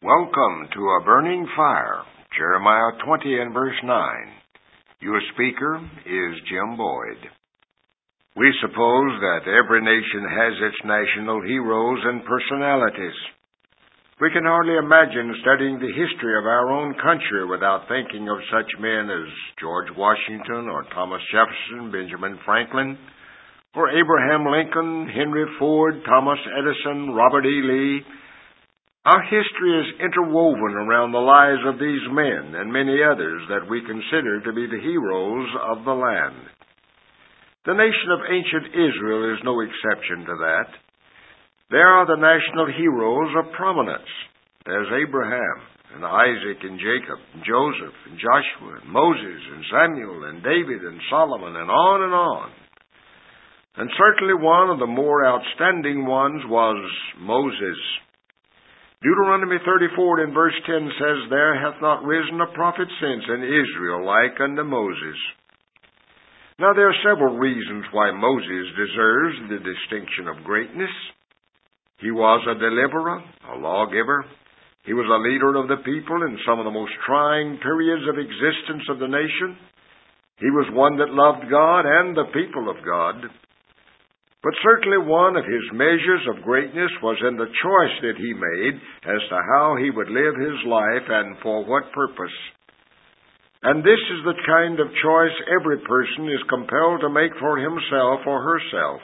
Welcome to A Burning Fire, Jeremiah 20 and verse 9. Your speaker is Jim Boyd. We suppose that every nation has its national heroes and personalities. We can hardly imagine studying the history of our own country without thinking of such men as George Washington or Thomas Jefferson, Benjamin Franklin, or Abraham Lincoln, Henry Ford, Thomas Edison, Robert E. Lee. Our history is interwoven around the lives of these men and many others that we consider to be the heroes of the land. The nation of ancient Israel is no exception to that. There are the national heroes of prominence. There's Abraham and Isaac and Jacob and Joseph and Joshua and Moses and Samuel and David and Solomon and on and on. And certainly one of the more outstanding ones was Moses. Deuteronomy 34 in verse 10 says, "There hath not risen a prophet since in Israel like unto Moses." Now there are several reasons why Moses deserves the distinction of greatness. He was a deliverer, a lawgiver. He was a leader of the people in some of the most trying periods of existence of the nation. He was one that loved God and the people of God. But certainly one of his measures of greatness was in the choice that he made as to how he would live his life and for what purpose. And this is the kind of choice every person is compelled to make for himself or herself.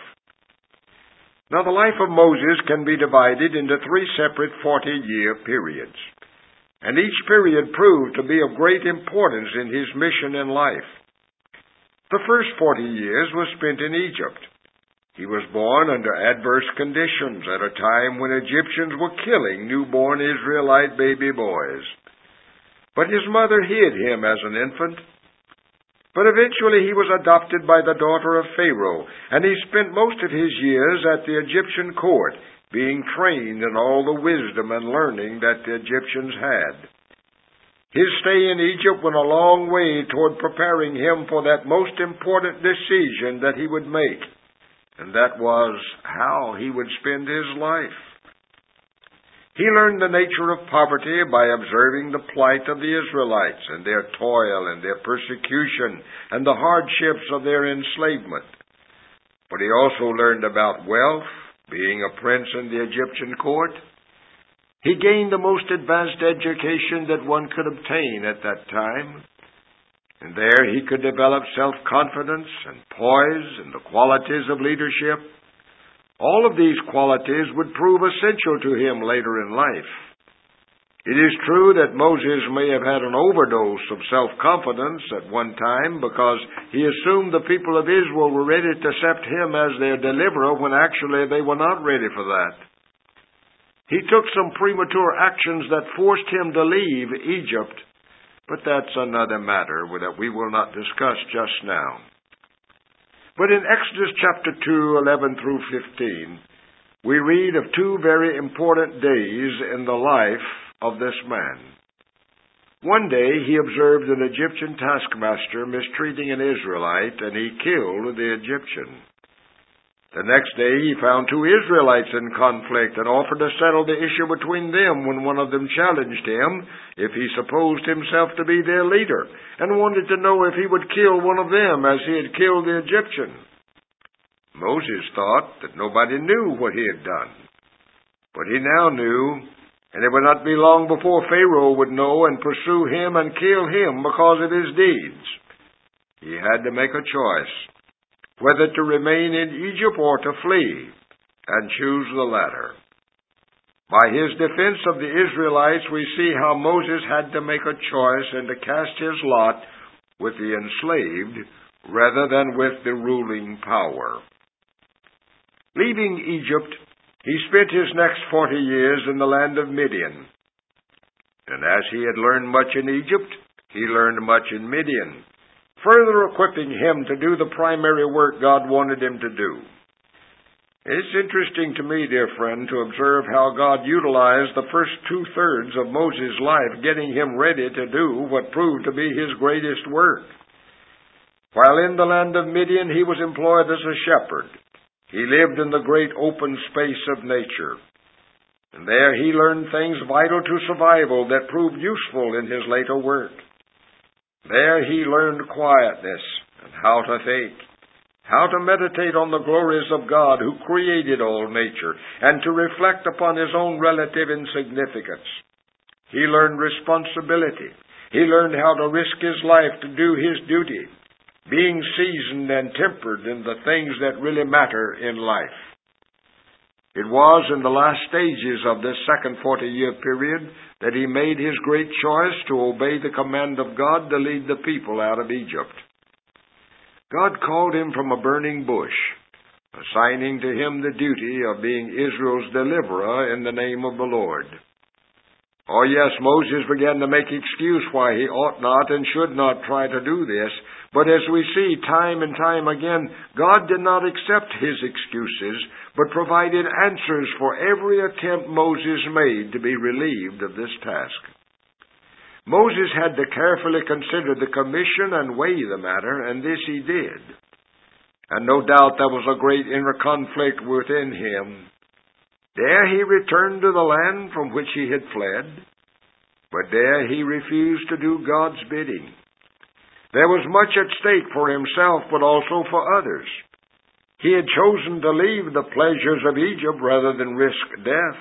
Now the life of Moses can be divided into three separate 40-year periods. And each period proved to be of great importance in his mission in life. The first 40 years was spent in Egypt. He was born under adverse conditions at a time when Egyptians were killing newborn Israelite baby boys. But his mother hid him as an infant. But eventually he was adopted by the daughter of Pharaoh, and he spent most of his years at the Egyptian court, being trained in all the wisdom and learning that the Egyptians had. His stay in Egypt went a long way toward preparing him for that most important decision that he would make. And that was how he would spend his life. He learned the nature of poverty by observing the plight of the Israelites and their toil and their persecution and the hardships of their enslavement. But he also learned about wealth, being a prince in the Egyptian court. He gained the most advanced education that one could obtain at that time. And there he could develop self-confidence and poise and the qualities of leadership. All of these qualities would prove essential to him later in life. It is true that Moses may have had an overdose of self-confidence at one time because he assumed the people of Israel were ready to accept him as their deliverer when actually they were not ready for that. He took some premature actions that forced him to leave Egypt. But that's another matter that we will not discuss just now. But in Exodus chapter 2, 11 through 15, we read of two very important days in the life of this man. One day he observed an Egyptian taskmaster mistreating an Israelite, and he killed the Egyptian. The next day he found two Israelites in conflict and offered to settle the issue between them when one of them challenged him if he supposed himself to be their leader and wanted to know if he would kill one of them as he had killed the Egyptian. Moses thought that nobody knew what he had done. But he now knew, and it would not be long before Pharaoh would know and pursue him and kill him because of his deeds. He had to make a choice, whether to remain in Egypt or to flee, and choose the latter. By his defense of the Israelites, we see how Moses had to make a choice and to cast his lot with the enslaved rather than with the ruling power. Leaving Egypt, he spent his next 40 years in the land of Midian. And as he had learned much in Egypt, he learned much in Midian, further equipping him to do the primary work God wanted him to do. It's interesting to me, dear friend, to observe how God utilized the first 2/3 of Moses' life getting him ready to do what proved to be his greatest work. While in the land of Midian, he was employed as a shepherd. He lived in the great open space of nature. And there he learned things vital to survival that proved useful in his later work. There he learned quietness and how to think, how to meditate on the glories of God who created all nature, and to reflect upon his own relative insignificance. He learned responsibility. He learned how to risk his life to do his duty, being seasoned and tempered in the things that really matter in life. It was in the last stages of this second 40-year period that he made his great choice to obey the command of God to lead the people out of Egypt. God called him from a burning bush, assigning to him the duty of being Israel's deliverer in the name of the Lord. Oh yes, Moses began to make excuse why he ought not and should not try to do this, but as we see time and time again, God did not accept his excuses, but provided answers for every attempt Moses made to be relieved of this task. Moses had to carefully consider the commission and weigh the matter, and this he did. And no doubt there was a great inner conflict within him. There he returned to the land from which he had fled, but there he refused to do God's bidding. There was much at stake for himself, but also for others. He had chosen to leave the pleasures of Egypt rather than risk death.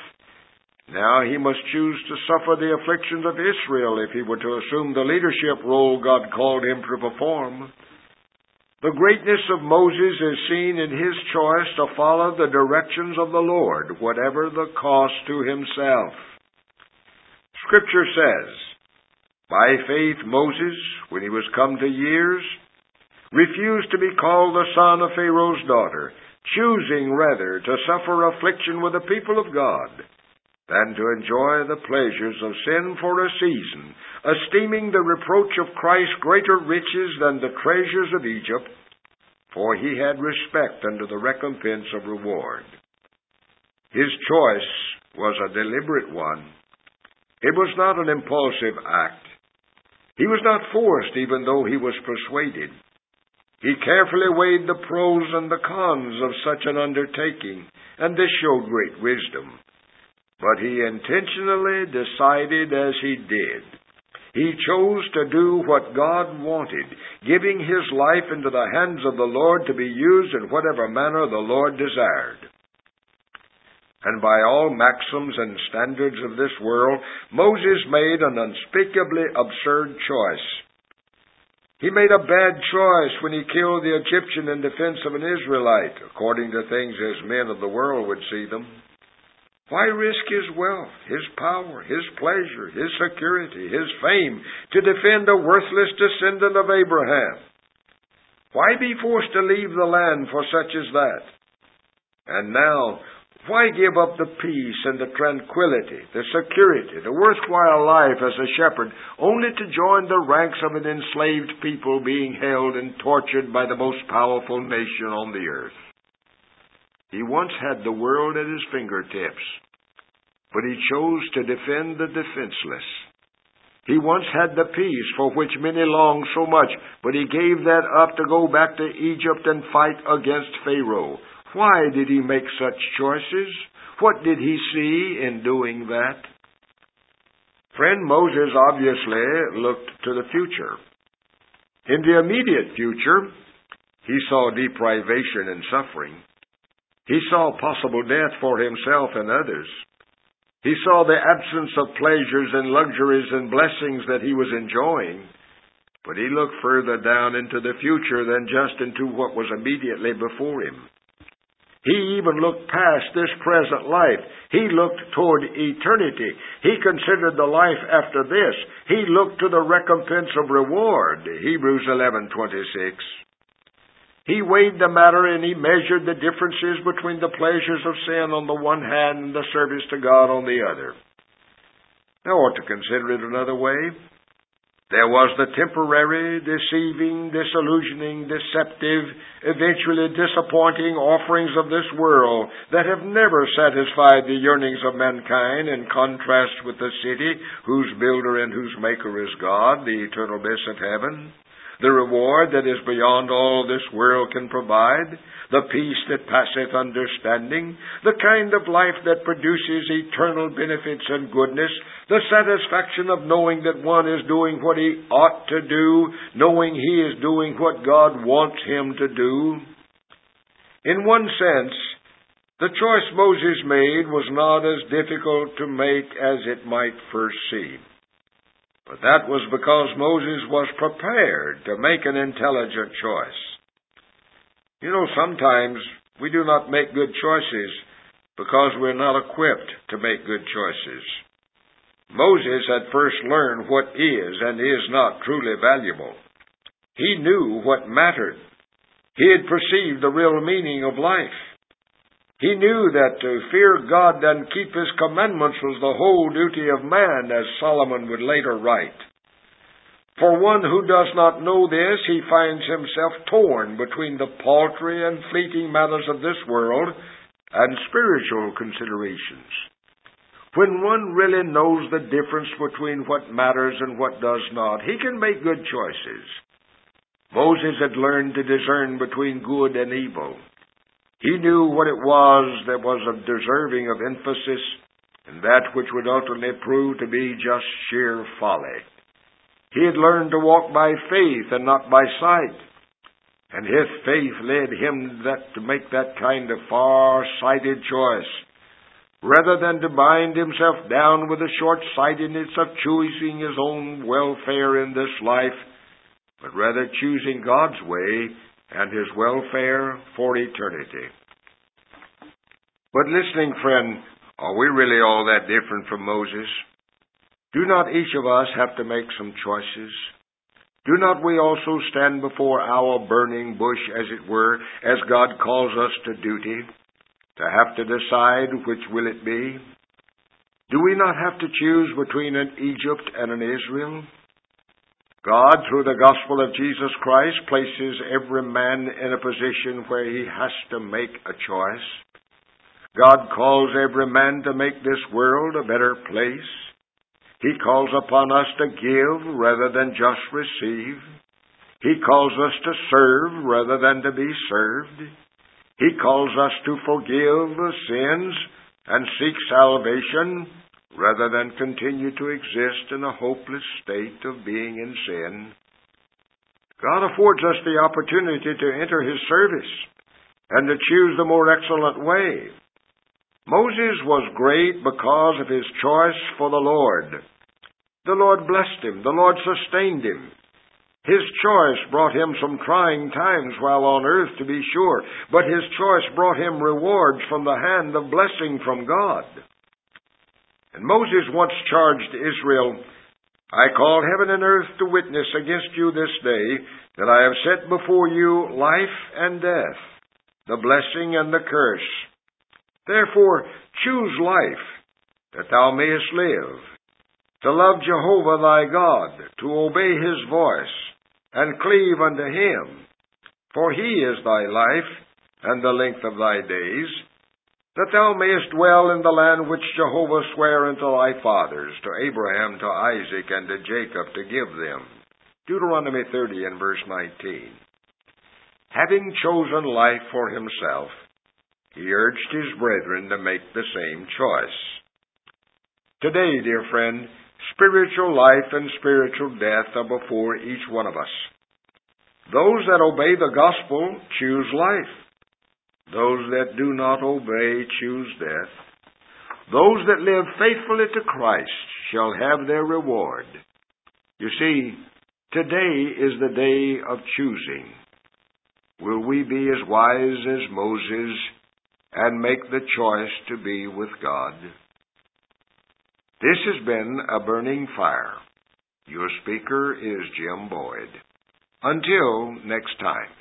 Now he must choose to suffer the afflictions of Israel if he were to assume the leadership role God called him to perform. The greatness of Moses is seen in his choice to follow the directions of the Lord, whatever the cost to himself. Scripture says, by faith Moses, when he was come to years, refused to be called the son of Pharaoh's daughter, choosing rather to suffer affliction with the people of God than to enjoy the pleasures of sin for a season, esteeming the reproach of Christ greater riches than the treasures of Egypt, for he had respect unto the recompense of reward. His choice was a deliberate one. It was not an impulsive act. He was not forced, even though he was persuaded. He carefully weighed the pros and the cons of such an undertaking, and this showed great wisdom. But he intentionally decided as he did. He chose to do what God wanted, giving his life into the hands of the Lord to be used in whatever manner the Lord desired. And by all maxims and standards of this world, Moses made an unspeakably absurd choice. He made a bad choice when he killed the Egyptian in defense of an Israelite, according to things as men of the world would see them. Why risk his wealth, his power, his pleasure, his security, his fame, to defend a worthless descendant of Abraham? Why be forced to leave the land for such as that? And now, why give up the peace and the tranquility, the security, the worthwhile life as a shepherd, only to join the ranks of an enslaved people being held and tortured by the most powerful nation on the earth? He once had the world at his fingertips, but he chose to defend the defenseless. He once had the peace for which many longed so much, but he gave that up to go back to Egypt and fight against Pharaoh. Why did he make such choices? What did he see in doing that? Friend, Moses obviously looked to the future. In the immediate future, he saw deprivation and suffering. He saw possible death for himself and others. He saw the absence of pleasures and luxuries and blessings that he was enjoying. But he looked further down into the future than just into what was immediately before him. He even looked past this present life. He looked toward eternity. He considered the life after this. He looked to the recompense of reward, Hebrews 11:26. He weighed the matter and he measured the differences between the pleasures of sin on the one hand and the service to God on the other. Now, I want to consider it another way. There was the temporary, deceiving, disillusioning, deceptive, eventually disappointing offerings of this world that have never satisfied the yearnings of mankind, in contrast with the city whose builder and whose maker is God, the eternal bliss of heaven. the reward that is beyond all this world can provide, the peace that passeth understanding, the kind of life that produces eternal benefits and goodness, the satisfaction of knowing that one is doing what he ought to do, knowing he is doing what God wants him to do. In one sense, the choice Moses made was not as difficult to make as it might first seem. But that was because Moses was prepared to make an intelligent choice. You know, sometimes we do not make good choices because we're not equipped to make good choices. Moses had first learned what is and is not truly valuable. He knew what mattered. He had perceived the real meaning of life. He knew that to fear God and keep His commandments was the whole duty of man, as Solomon would later write. For one who does not know this, he finds himself torn between the paltry and fleeting matters of this world and spiritual considerations. When one really knows the difference between what matters and what does not, he can make good choices. Moses had learned to discern between good and evil. He knew what it was that was deserving of emphasis and that which would ultimately prove to be just sheer folly. He had learned to walk by faith and not by sight. And his faith led him to make that kind of far-sighted choice, rather than to bind himself down with the short-sightedness of choosing his own welfare in this life, but rather choosing God's way and His welfare for eternity. But listening friend, are we really all that different from Moses? Do not each of us have to make some choices? Do not we also stand before our burning bush, as it were, as God calls us to duty, to have to decide which will it be? Do we not have to choose between an Egypt and an Israel? God, through the gospel of Jesus Christ, places every man in a position where he has to make a choice. God calls every man to make this world a better place. He calls upon us to give rather than just receive. He calls us to serve rather than to be served. He calls us to forgive sins and seek salvation rather than continue to exist in a hopeless state of being in sin. God affords us the opportunity to enter His service and to choose the more excellent way. Moses was great because of his choice for the Lord. The Lord blessed him. The Lord sustained him. His choice brought him some trying times while on earth, to be sure, but his choice brought him rewards from the hand of blessing from God. And Moses once charged Israel, I call heaven and earth to witness against you this day that I have set before you life and death, the blessing and the curse. Therefore choose life, that thou mayest live, to love Jehovah thy God, to obey His voice, and cleave unto Him. For He is thy life, and the length of thy days, that thou mayest dwell in the land which Jehovah sware unto thy fathers, to Abraham, to Isaac, and to Jacob, to give them. Deuteronomy 30 and verse 19. Having chosen life for himself, he urged his brethren to make the same choice. Today, dear friend, spiritual life and spiritual death are before each one of us. Those that obey the gospel choose life. Those that do not obey choose death. Those that live faithfully to Christ shall have their reward. You see, today is the day of choosing. Will we be as wise as Moses and make the choice to be with God? This has been A Burning Fire. Your speaker is Jim Boyd. Until next time.